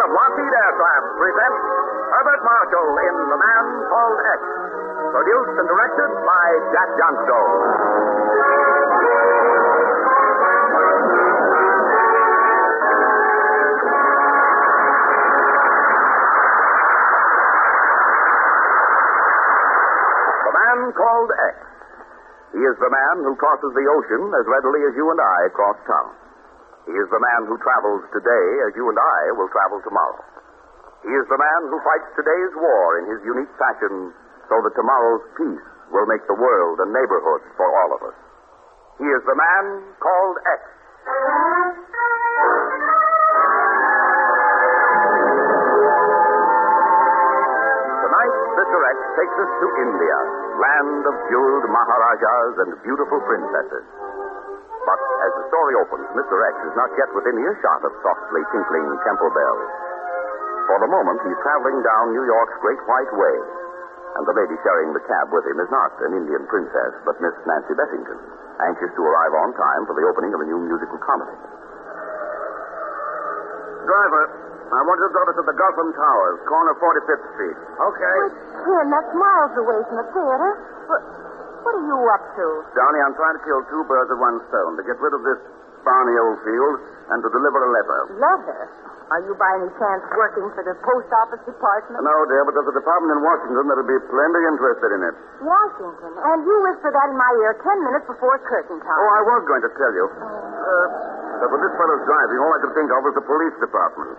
of Lockheed Aircraft presents Herbert Marshall in The Man Called X. Produced and directed by Jack Johnstone. The Man Called X. He is the man who crosses the ocean as readily as you and I cross town. He is the man who travels today as you and I will travel tomorrow. He is the man who fights today's war in his unique fashion so that tomorrow's peace will make the world a neighborhood for all of us. He is the man called X. Tonight, Mr. X takes us to India, land of jeweled Maharajas and beautiful princesses. But as the story opens, Mr. X is not yet within earshot of softly tinkling temple bells. For the moment, he's traveling down New York's Great White Way. And the lady sharing the cab with him is not an Indian princess, but Miss Nancy Bessington, anxious to arrive on time for the opening of a new musical comedy. Driver, I want you to drop us at the Gotham Towers, corner 45th Street. Okay. Ken, that's miles away from the theater. What are you up to? Downey, I'm trying to kill two birds with one stone, to get rid of this Barney Oldfield and to deliver a letter. Letter? Are you by any chance working for the post office department? No, dear, but there's a department in Washington that'll be plenty interested in it. Washington? And you whispered that in my ear 10 minutes before curtain time. Oh, I was going to tell you. But when this fellow's driving, all I could think of was the police department.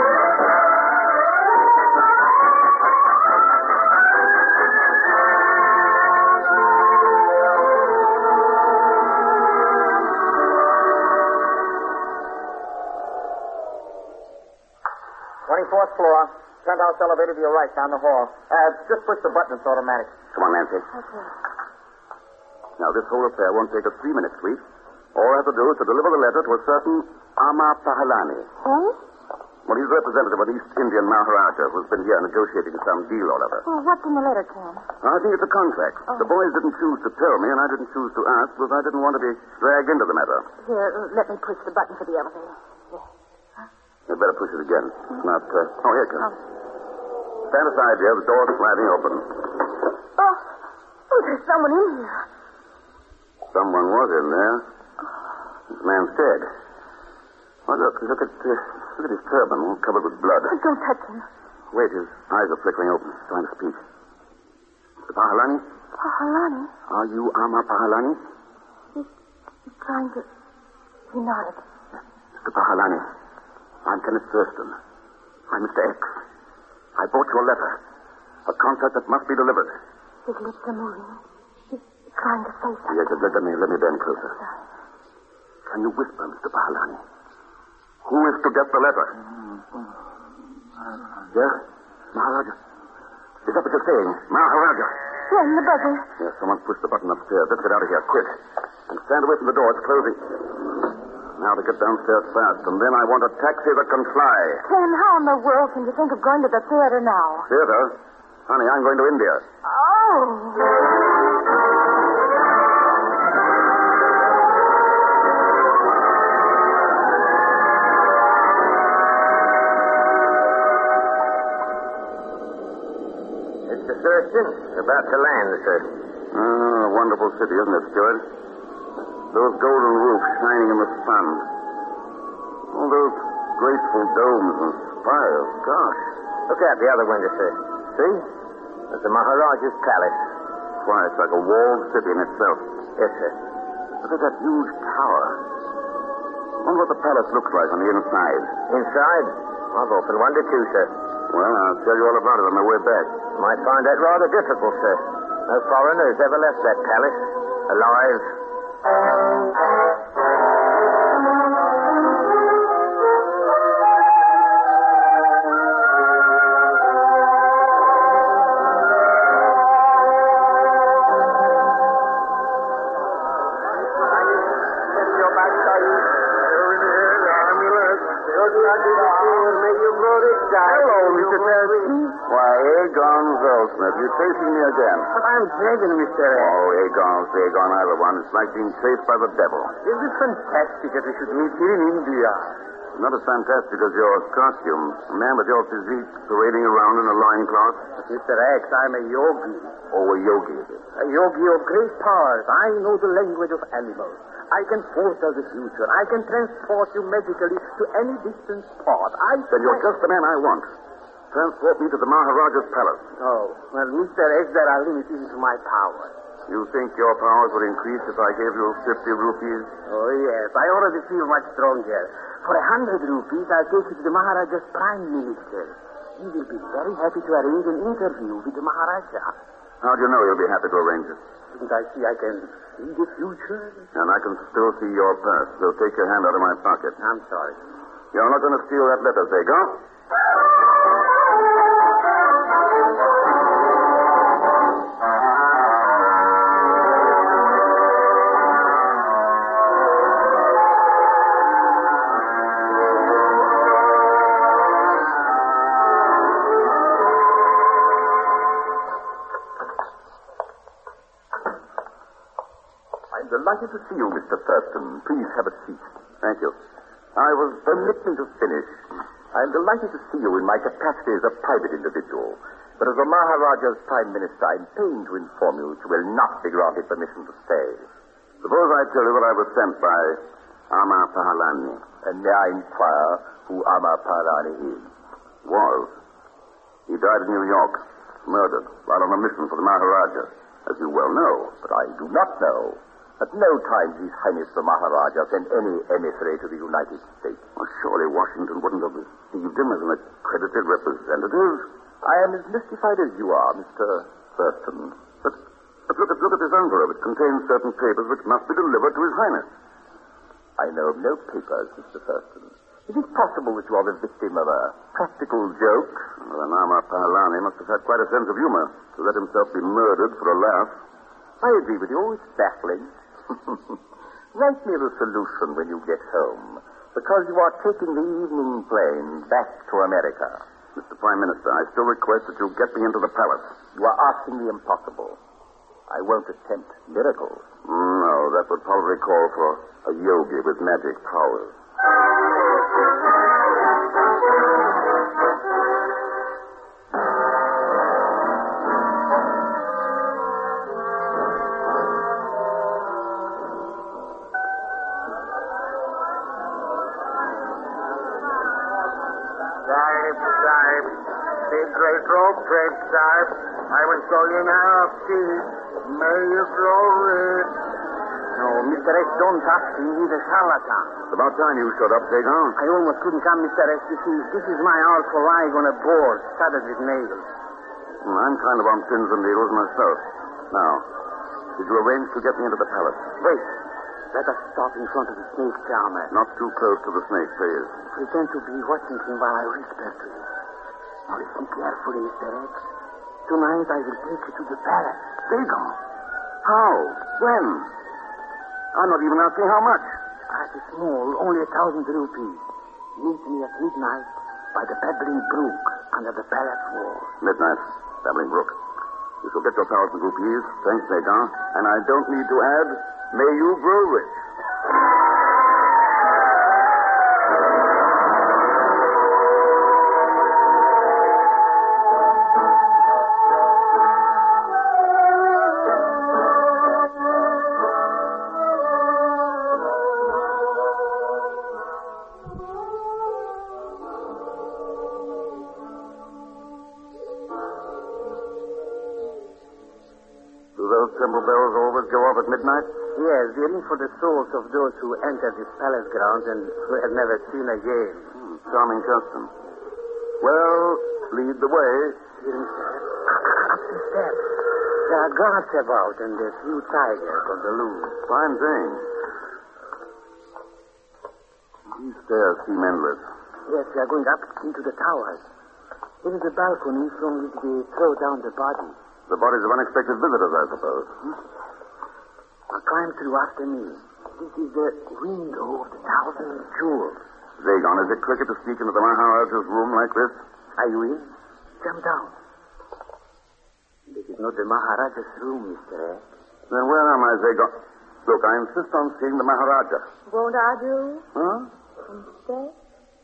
24th floor. Penthouse elevator to your right, down the hall. Just push the button. It's automatic. Come on, Nancy. Okay. Now, this whole affair won't take us 3 minutes, sweet. All I have to do is to deliver the letter to a certain Amar Pahalani. Who? Well, he's representative of an East Indian Maharaja who's been here negotiating some deal or other. Well, what's in the letter, Ken? I think it's a contract. Oh. The boys didn't choose to tell me, and I didn't choose to ask because I didn't want to be dragged into the matter. Here, let me push the button for the elevator. You'd better push it again. It's not, Oh, here it comes. Stand aside, dear. The door's sliding open. Oh, there's someone in here. Someone was in there. This man's dead. Oh, look at his turban, all covered with blood. Don't touch him. Wait, his eyes are flickering open. He's trying to speak. Mr. Pahalani? Pahalani? Are you Amar Pahalani? He's trying to... He nodded. Mr. Pahalani, I'm Kenneth Thurston. I'm Mr. X. I brought you a letter. A contract that must be delivered. His lips are moving. He's trying to say something. Yes, let me bend closer. Can you whisper, Mr. Pahalani? Who is to get the letter? Yes? Maharaja. Is that what you're saying? Maharaja. Ken, the buzzer. Yes, someone pushed the button upstairs. Let's get out of here, quick. And stand away from the door. It's closing. Now to get downstairs fast, and then I want a taxi that can fly. Ken, how in the world can you think of going to the theater now? Theater? Honey, I'm going to India. Oh. Mr. Thurston, about to land, sir. A wonderful city, isn't it, Stuart? Those golden roofs shining in the sun. All those graceful domes and spires. Gosh. Look out the other window, sir. See? There's the Maharaja's palace. Why, it's like a walled city in itself. Yes, sir. Look at that huge tower. I wonder what the palace looks like on the inside. Inside? I've opened one to two, sir. Well, I'll tell you all about it on my way back. Might find that rather difficult, sir. No foreigners ever left that palace alive. Hello, Mr. Thurston. Why, Aegon Zolsmith, you're chasing me again. I'm begging, Mr. X. Oh, Aegon, either one. It's like being chased by the devil. Isn't it fantastic that we should meet here in India? Not as fantastic as your costume. A man with your physique parading around in a loincloth. Mr. X, I'm a yogi. Oh, a yogi is it? A yogi of great powers. I know the language of animals. I can foretell the future. I can transport you magically to any distant spot. Then you're just the man I want. Transport me to the Maharaja's palace. Oh, well, Mr. X, there are limits to my powers. You think your powers would increase if I gave you 50 rupees? Oh, yes. I already feel much stronger. For 100 rupees, I'll take you to the Maharaja's prime minister. He will be very happy to arrange an interview with the Maharaja. How do you know he'll be happy to arrange it? Didn't I see I can see the future? And I can still see your purse. So take your hand out of my pocket. I'm sorry. You're not going to steal that letter, Zago? Delighted to see you, Mr. Thurston. Please have a seat. Thank you. Permit me to finish. I'm delighted to see you in my capacity as a private individual. But as the Maharaja's Prime Minister, I'm pained to inform you that you will not be granted permission to stay. Suppose I tell you that I was sent by Amar Pahalani. And may I inquire who Amar Pahalani is? Was. He died in New York. Murdered while on a mission for the Maharaja. As you well know. But I do not know. At no time His Highness the Maharaja sent any emissary to the United States. Well, surely Washington wouldn't have received him as an accredited representative. I am as mystified as you are, Mr. Thurston. But look at this envelope. It contains certain papers which must be delivered to His Highness. I know of no papers, Mr. Thurston. Is it possible that you are the victim of a practical joke? Well, then Amar Pahalani must have had quite a sense of humor to let himself be murdered for a laugh. I agree with you. It's baffling. Write me the solution when you get home, because you are taking the evening plane back to America. Mr. Prime Minister, I still request that you get me into the palace. You are asking the impossible. I won't attempt miracles. No, that would probably call for a yogi with magic powers. Great rope, great sharp. I will show you now, see. May you grow rich. No, Mr. X, don't touch him. He's a charlatan. It's about time you showed up, Dagon. I almost couldn't come, Mr. X. You see, this is my hour for lying on a board studded with nails. I'm kind of on pins and needles myself. Now, did you arrange to get me into the palace? Wait. Let us stop in front of the snake charmer. Not too close to the snake, please. Pretend to be watching him while I whisper to you. Now listen carefully, Mr. X. Tonight I will take you to the palace. Dagon? How? When? I'm not even asking how much. It's small, only 1,000 rupees. Meet me at midnight by the Babbling Brook under the palace wall. Midnight, Babbling Brook. You shall get your 1,000 rupees. Thanks, Dagon. And I don't need to add, may you grow rich. Temple bells always go off at midnight? Yes, they ring for the souls of those who enter this palace grounds and were never seen again. Charming custom. Well, lead the way. Up the steps. There are guards about and a few tigers on the loose. Fine thing. These stairs seem endless. Yes, we are going up into the towers. There is a balcony from which they throw down the body. The bodies of unexpected visitors, I suppose. Now climb through after me. This is the window of the 1,000 jewels. Zagon, is it cricket to sneak into the Maharaja's room like this? Are you in? Jump down. This is not the Maharaja's room, Mr. X. Then where am I, Zagon? Look, I insist on seeing the Maharaja. Won't I do? Huh? Instead?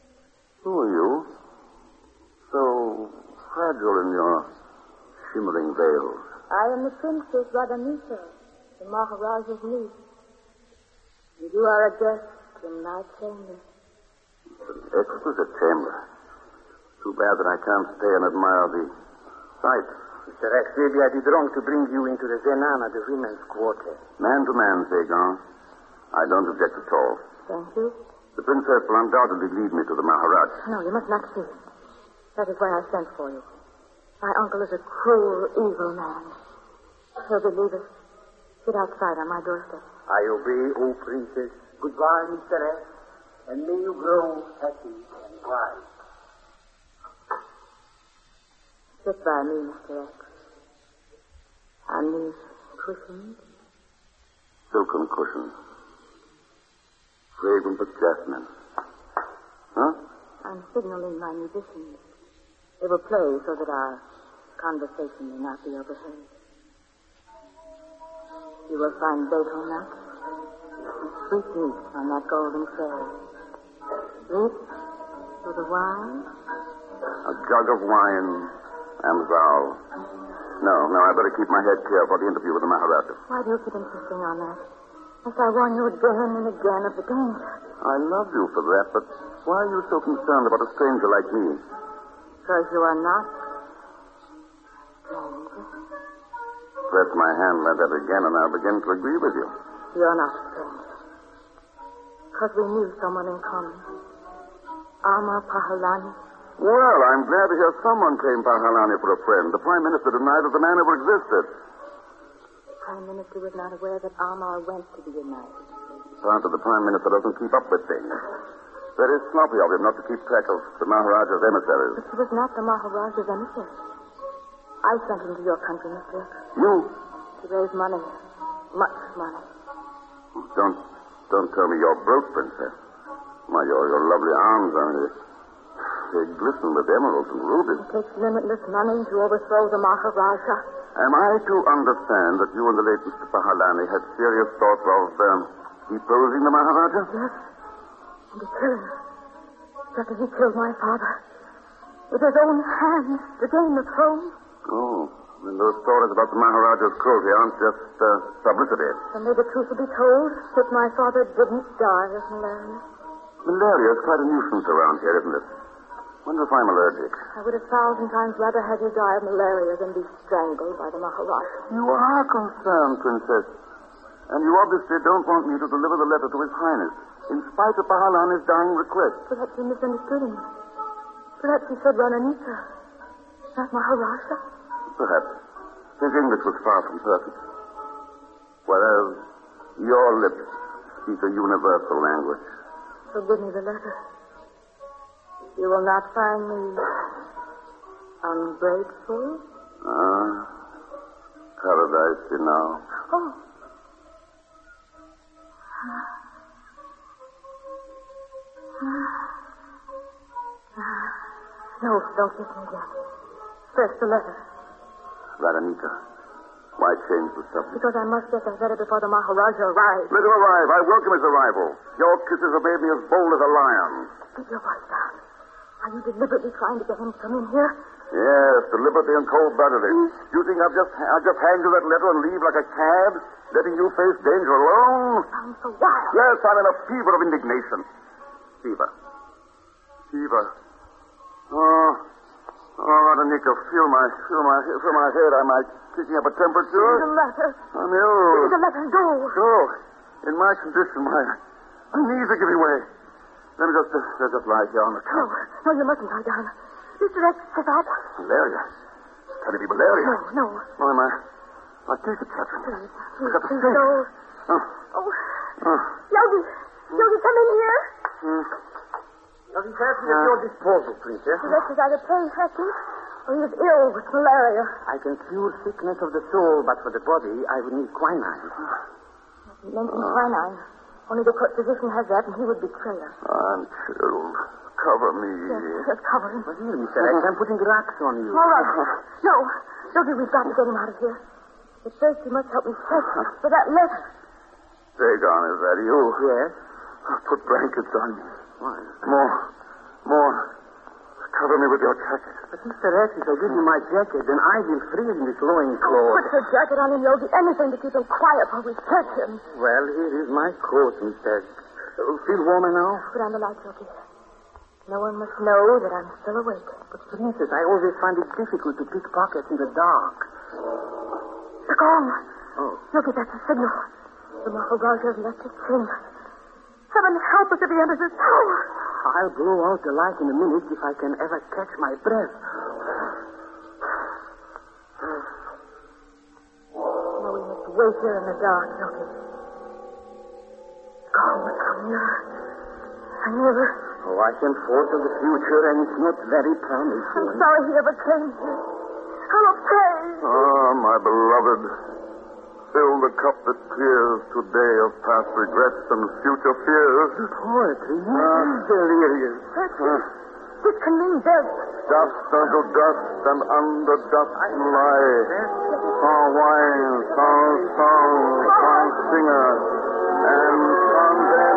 Who are you? So fragile in your shimmering veils. I am the Princess Radhamita, the Maharaja's niece. And you are a guest in my chamber. An exquisite chamber. Too bad that I can't stay and admire the sights. Mr. X, maybe I did wrong to bring you into the Zenana, the women's quarter. Man to man, Segan. I don't object at all. Thank you. The princess will undoubtedly lead me to the Maharaj. No, you must not see him. That is why I sent for you. My uncle is a cruel, evil man. He'll believe us. Sit outside on my doorstep. I obey, O princess. Goodbye, Mr. X, and may you grow happy and wise. Sit by me, Mr. X. On these cushions. Silken cushions. Fragrant of jasmine. Huh? I'm signaling my musicians. They will play so that our conversation may not be overheard. You will find betel nuts, sweet meat on that golden tray. This for the wine. A jug of wine and thou. No, I better keep my head clear for the interview with the Maharaja. Why do you keep insisting on that? Must I warn you again and again of the danger? I love you for that, but why are you so concerned about a stranger like me? Because you are not stranger. Press my hand like that again, and I'll begin to agree with you. You're not stranger. Because we knew someone in common. Amar Pahalani. Well, I'm glad to hear someone claim Pahalani for a friend. The Prime Minister denied that the man ever existed. The Prime Minister was not aware that Amar went to the United States. Part of the Prime Minister doesn't keep up with things. Very sloppy of him not to keep track of the Maharaja's emissaries. But he was not the Maharaja's emissary. I sent him to your country, Mr. X. You? To raise money. Much money. Don't tell me you're broke, Princess. My, your lovely arms, I mean, they glisten with emeralds and rubies. It takes limitless money to overthrow the Maharaja. Am I to understand that you and the late Mr. Pahalani had serious thoughts of deposing the Maharaja? Yes. And he killed him. Just as he killed my father. With his own hands to gain the throne. Oh, and those stories about the Maharaja's cruelty aren't just publicity. Someday the truth will be told that my father didn't die of malaria. Malaria is quite a nuisance around here, isn't it? Wonder if I'm allergic. I would 1,000 times rather have you die of malaria than be strangled by the Maharaja. You are concerned, Princess. And you obviously don't want me to deliver the letter to His Highness, in spite of Pahalani's dying request. Perhaps you misunderstood him. Perhaps he said Rananita, not Maharaja. Perhaps. His English was far from perfect. Whereas your lips speak a universal language. So give me the letter. You will not find me ungrateful. Paradise now. Oh. No, don't kiss me again. First, the letter. Radhanita, why change the subject? Because I must get that letter before the Maharaja arrives. Let him arrive. I welcome his arrival. Your kisses have made me as bold as a lion. Keep your voice down. Are you deliberately trying to get him to come in here? Yes, deliberately and cold-bloodedly. You think I'll just hang to that letter and leave like a cad, letting you face danger alone? Sounds so wild. Yes, I'm in a fever of indignation. Fever. Oh, Radhanika, feel my head. Am I kicking up a temperature? Here's a letter. I'm ill. Here's a letter. Go. Go. In my condition, my knees are giving way. Let me just lie here on the couch. No, you mustn't lie down. Mr. X says that. Malaria. Can it be malaria? No. Oh, my teeth are chattering. Please, got the please, sting. no. Oh. Yogi, come in here. Yogi, perhaps at your disposal, princess. Mr. X is either playing hectic or he is ill with malaria. I can cure sickness of the soul, but for the body, I would need quinine. You mentioned quinine. Only the physician has that, and he would betray us. I'm chilled. Cover me. Yes, cover him. But here, Mr. X, I'm putting rocks on you. All right. No, Yogi, we've got to get him out of here. But first, you must help me search for that letter. Dagon, is that you? Yes. Put blankets on me. Why? More. Cover me with your jacket. But Mr. X, if I give you my jacket, then I will freeze in this loin cloth. Put your jacket on him, Yogi. Anything to keep him quiet while we search him. Well, here is my coat, Mr. X. Feel warmer now? Put on the light, Yogi. No one must know that I'm still awake. But, Princess, I always find it difficult to pick pockets in the dark. The gong. Oh. Yogi, that's a signal. The Maharaja has left his chamber. Heaven help us if he enters his tower. I'll blow out the light in a minute if I can ever catch my breath. No, we must wait here in the dark, Yogi. Gong must come nearer and nearer. Oh, I can foretell the future, and it's not very promising. I'm sorry he ever came here. I will pray. Ah, my beloved. Fill the cup that clears today of past regrets and future fears. Poetry, delirious. This can mean death. Dust unto dust and under dust lie. Song wine, song, song singer, and from them.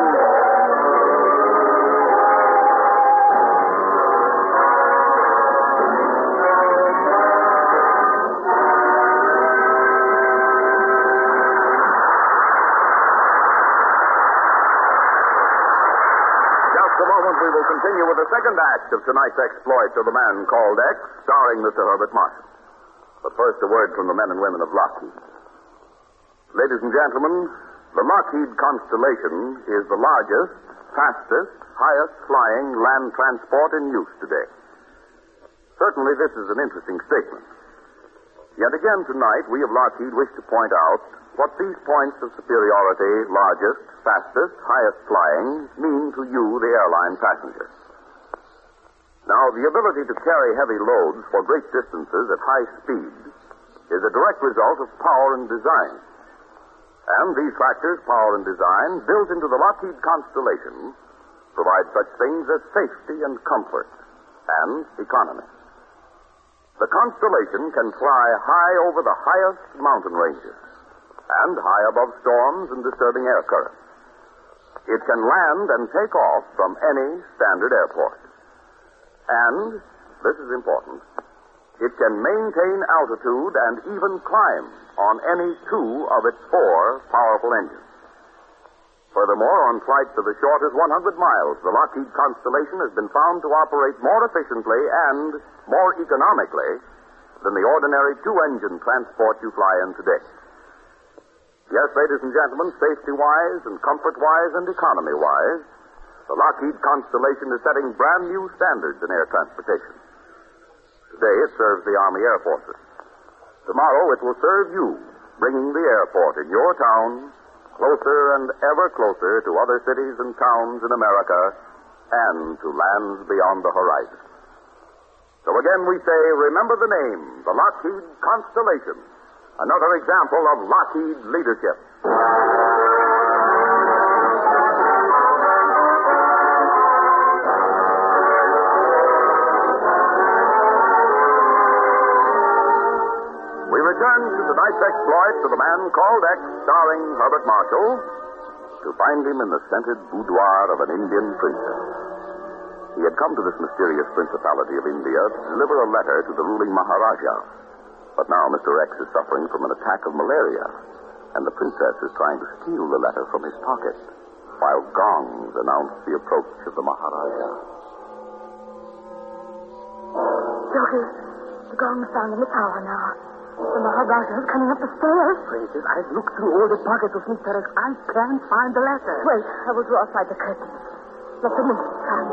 We will continue with the second act of tonight's exploits of the man called X, starring Mr. Herbert Marshall. But first, a word from the men and women of Lockheed. Ladies and gentlemen, the Lockheed Constellation is the largest, fastest, highest-flying land transport in use today. Certainly, this is an interesting statement. Yet again tonight, we of Lockheed wish to point out what these points of superiority, largest, fastest, highest flying, mean to you, the airline passengers. Now, the ability to carry heavy loads for great distances at high speed is a direct result of power and design. And these factors, power and design, built into the Lockheed Constellation, provide such things as safety and comfort and economy. The Constellation can fly high over the highest mountain ranges and high above storms and disturbing air currents. It can land and take off from any standard airport. And, this is important, it can maintain altitude and even climb on any two of its four powerful engines. Furthermore, on flights of as short as 100 miles, the Lockheed Constellation has been found to operate more efficiently and more economically than the ordinary two-engine transport you fly in today. Yes, ladies and gentlemen, safety-wise and comfort-wise and economy-wise, the Lockheed Constellation is setting brand new standards in air transportation. Today it serves the Army Air Forces. Tomorrow it will serve you, bringing the airport in your town closer and ever closer to other cities and towns in America and to lands beyond the horizon. So again we say, remember the name, the Lockheed Constellation. Another example of Lockheed leadership. We return to tonight's exploits of the man called X, starring Herbert Marshall, to find him in the scented boudoir of an Indian princess. He had come to this mysterious principality of India to deliver a letter to the ruling Maharaja. But now Mr. X is suffering from an attack of malaria, and the princess is trying to steal the letter from his pocket, while gongs announce the approach of the Maharaja. Yogi, the gong is sounding in the tower now. The Maharaja is coming up the stairs. Princess, I've looked through all the pockets of Mr. X. I can't find the letter. Wait, I will draw aside the curtain. Let the moon shine.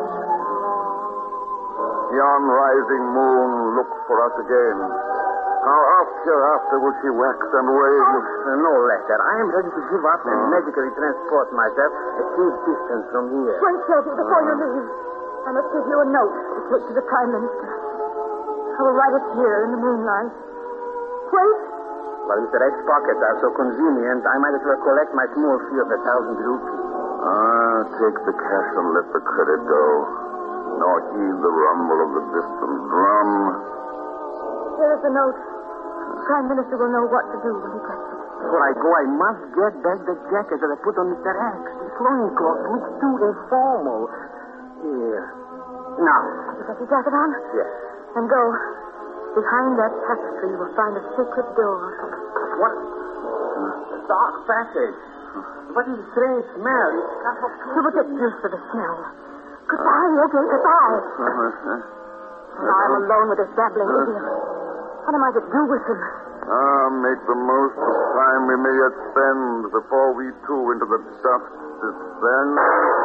Yon rising moon looks for us again. How hereafter will she wax and wane? No letter. I am ready to give up and medically transport myself a safe distance from here. Wait, Yogi, before you leave. I must give you a note to take to the Prime Minister. I will write it here in the moonlight. Wait. Well, Mr. X's pockets are so convenient, I might as well collect my small fee of 1,000 rupees. Take the cash and let the credit go, nor heed the rumble of the distant drum. Here is the note. The Prime Minister will know what to do when he gets it. Before I go, I must get back the jacket that I put on Mr. X. The loincloth looks too informal. Here. Now. You got your jacket on? Yes. And go. Behind that tapestry, you will find a secret door. What? A dark passage. What is a strange smell? You will get used to the smell. Goodbye, Yogi. Goodbye. Now I'm alone with this babbling idiot. What am I to do with him? Make the most of time we may yet spend before we too into the dust descend.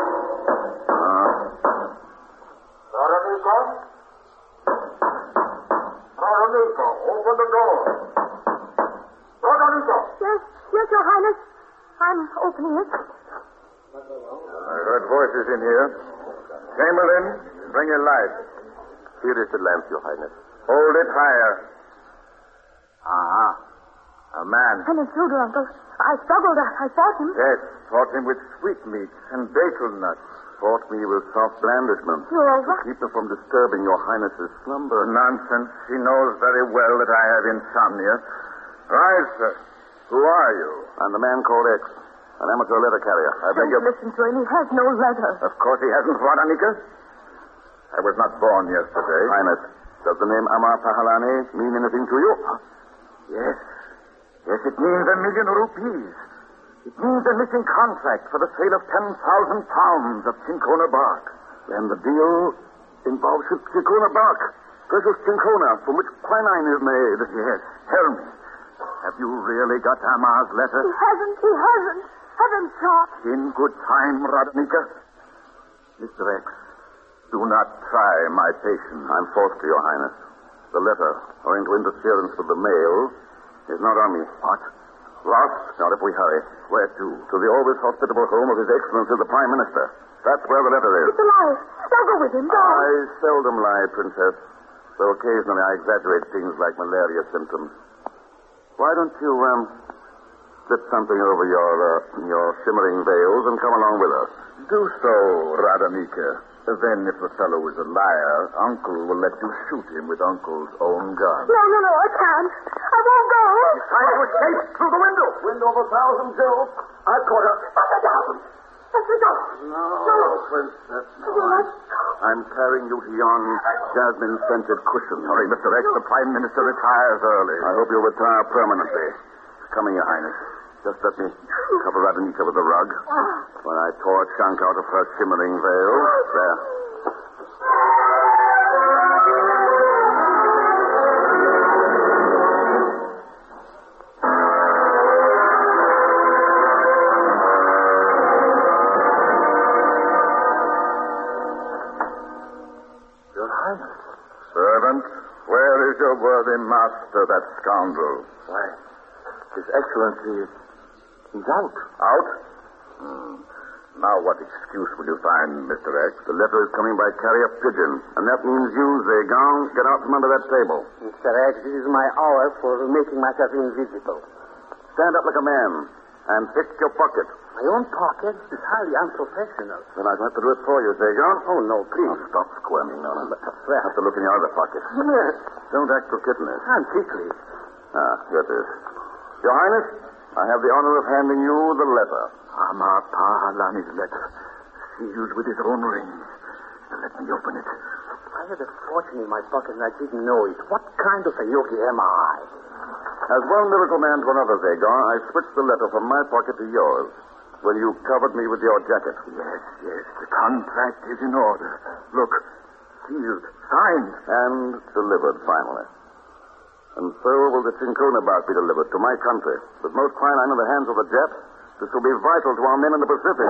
Veronica? Veronica, open the door. Veronica! Yes, Your Highness. I'm opening it. I heard voices in here. Chamberlain, bring a light. Here is the lamp, Your Highness. Hold it higher. A man. An intruder, Uncle. I struggled. I fought him. Yes, fought him with sweetmeats and betel nuts. Fought me with soft blandishments. You're over? To keep me from disturbing Your Highness's slumber. Nonsense. He knows very well that I have insomnia. Rise, sir. Who are you? I'm the man called X, an amateur letter carrier. I beg your... Listen to him. He has no letter. Of course he hasn't, Veronica. I was not born yesterday. Highness, does the name Amar Pahalani mean anything to you? Yes. Yes, it means 1,000,000 rupees. It means a missing contract for the sale of 10,000 pounds of cinchona bark. And the deal involves cinchona bark. Precious cinchona, from which quinine is made. Yes. Tell me, have you really got Amar's letter? He hasn't. Have him shot. In good time, Radhanika. Mr. X, do not try my patience. I'm forced to, Your Highness. The letter, owing to interference with the mail, is not on me. What? Lost? Not if we hurry. Where to? To the always hospitable home of His Excellency the Prime Minister. That's where the letter is. It's a lie. Now go with him. Go. I seldom lie, Princess. Though occasionally I exaggerate things like malaria symptoms. Why don't you, slip something over your shimmering veils and come along with us? Do so, Radhanika. Then, if the fellow is a liar, Uncle will let you shoot him with Uncle's own gun. No, I can't. I won't go. He's trying to escape through the window. Window of 1,000 jewels. I caught her. Let me go. No, Princess. No. I'm carrying you to yon jasmine-scented cushion. Sorry, Mr. X, the Prime Minister retires early. I hope you'll retire permanently. Coming, Your Highness. Just let me cover Radhanika with the rug. When I tore a chunk out of her shimmering veil. There. Your Highness. Servant, where is your worthy master, that scoundrel? Why, His Excellency, he's out. Out? Now what excuse will you find, Mr. X? The letter is coming by carrier pigeon, and that means you, Zegan, get out from under that table. Mr. X, this is my hour for making myself invisible. Stand up like a man and pick your pocket. My own pocket is highly unprofessional. Then I'll have to do it for you, Zegan. Oh, no, please. Oh, stop squirming now. Well, Have to look in your other pocket. yes. Don't act so kittenish. I'm ticklish. Here it is. Your Highness, I have the honor of handing you the letter. Amar Pahalani's letter, sealed with his own ring. Let me open it. I had a fortune in my pocket and I didn't know it. What kind of a yogi am I? As one miracle man to another, Zegan, I switched the letter from my pocket to yours when you covered me with your jacket. Yes. The contract is in order. Look, sealed, signed. And delivered, finally. And so will the cinchona bark be delivered to my country. With most quinine in the hands of the Jap, this will be vital to our men in the Pacific.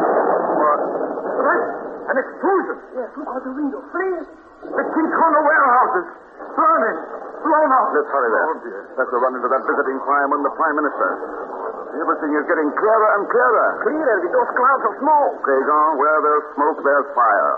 An explosion. Yes, look out the window, please. The cinchona warehouses. Burning. Blown out. Let's hurry there. Oh, dear. Let's run into that visiting fireman, the Prime Minister. Everything is getting clearer and clearer. Clearer with those clouds of smoke. Zegan, where there's smoke, there's fire.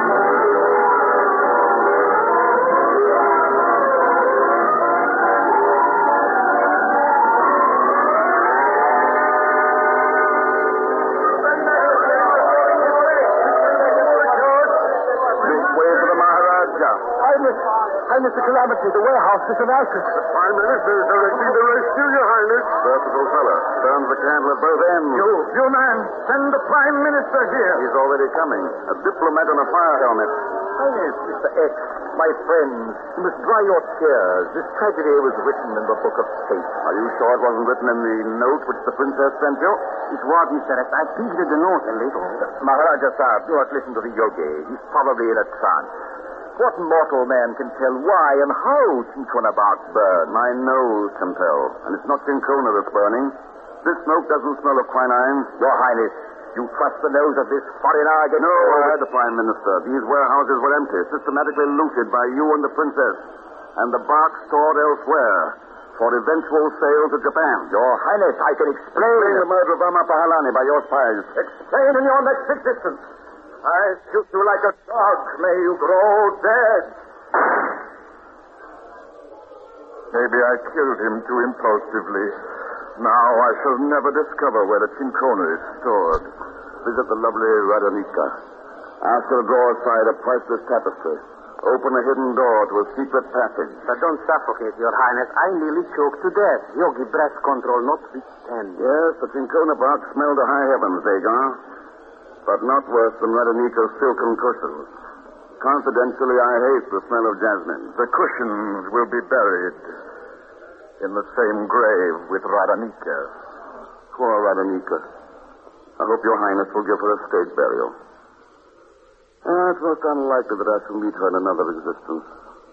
Mr. Calamity, the warehouse is in ashes. The Prime Minister is directing the rescue, Your Highness. Versatile fella. Burns the candle at both ends. You man, send the Prime Minister here. He's already coming. A diplomat in a fire helmet. Highness, Mr. X, my friends, you must dry your tears. This tragedy was written in the book of fate. Are you sure it wasn't written in the note which the princess sent you? It was, Mr. X. I peeked at the note a little. Maharaja Sahib, do not listen to the yogi. He's probably in a trance. What mortal man can tell why and how Cinchonabad burned? My nose can tell. And it's not Cincona that's burning. This smoke doesn't smell of quinine. Your Highness, you trust the nose of this foreigner against No word, the Prime Minister. These warehouses were empty, systematically looted by you and the princess. And the bark stored elsewhere for eventual sale to Japan. Your Highness, I can explain The murder of Amar Pahalani by your spies. Explain in your next existence. I shoot you like a dog. May you grow dead. Maybe I killed him too impulsively. Now I shall never discover where the Cincona is stored. Visit the lovely Radanika. Ask her to draw aside a priceless tapestry. Open a hidden door to a secret passage. But don't suffocate, Your Highness. I nearly choked to death. Yogi breath control notwithstanding. Yes, the Cincona bark smelled to high heavens, Dagon. But not worse than Radanika's silken cushions. Confidentially, I hate the smell of jasmine. The cushions will be buried in the same grave with Radanika. Poor Radanika. I hope your Highness will give her a state burial. It's most unlikely that I shall meet her in another existence.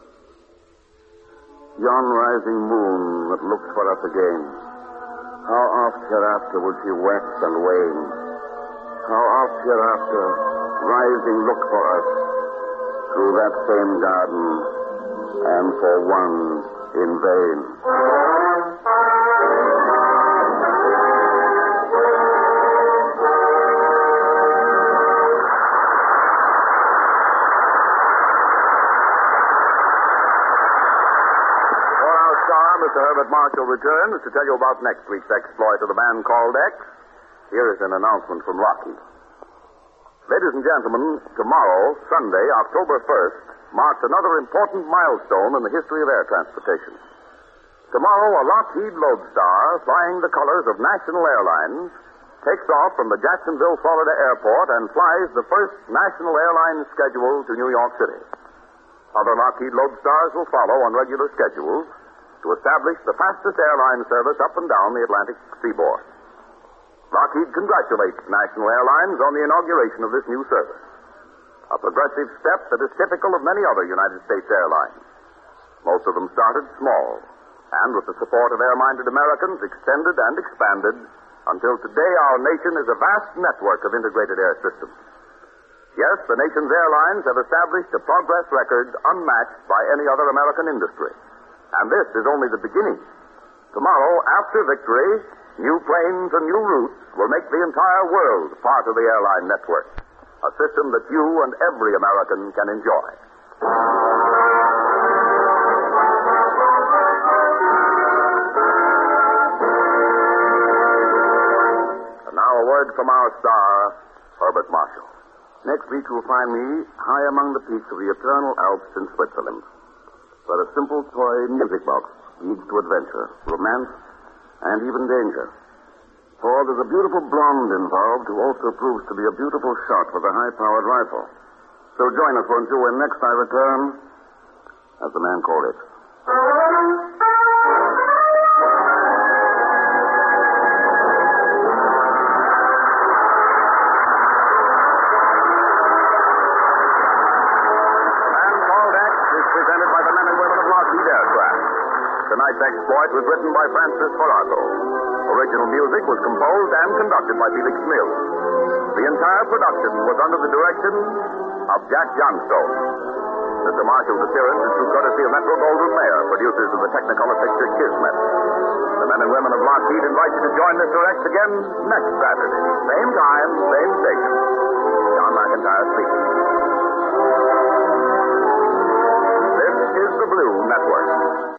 Yon rising moon that looks for us again. How oft hereafter will she wax and wane? How oft hereafter rising look for us through that same garden, and for one in vain. Mr. Herbert Marshall returns to tell you about next week's exploit of the man called X. Here is an announcement from Lockheed. Ladies and gentlemen, tomorrow, Sunday, October 1st, marks another important milestone in the history of air transportation. Tomorrow, a Lockheed Lodestar, flying the colors of National Airlines, takes off from the Jacksonville, Florida airport and flies the first National Airlines schedule to New York City. Other Lockheed Lodestars will follow on regular schedules to establish the fastest airline service up and down the Atlantic seaboard. Lockheed congratulates National Airlines on the inauguration of this new service, a progressive step that is typical of many other United States airlines. Most of them started small, and with the support of air-minded Americans, extended and expanded until today our nation is a vast network of integrated air systems. Yes, the nation's airlines have established a progress record unmatched by any other American industry. And this is only the beginning. Tomorrow, after victory, new planes and new routes will make the entire world part of the airline network, a system that you and every American can enjoy. And now a word from our star, Herbert Marshall. Next week you'll find me high among the peaks of the eternal Alps in Switzerland, where a simple toy music box leads to adventure, romance, and even danger. For there's a beautiful blonde involved who also proves to be a beautiful shot with a high-powered rifle. So join us, won't you, when next I return, as the man called it. Tonight's exploit was written by Francis Farago. Original music was composed and conducted by Felix Mills. The entire production was under the direction of Jack Johnstone. Mr. Marshall's appearance is through courtesy of Metro-Goldwyn-Mayer, producers of the Technicolor picture Kismet. The men and women of Lockheed invite you to join Mr. X again next Saturday. Same time, same station. John McIntyre speaking. This is the Blue Network.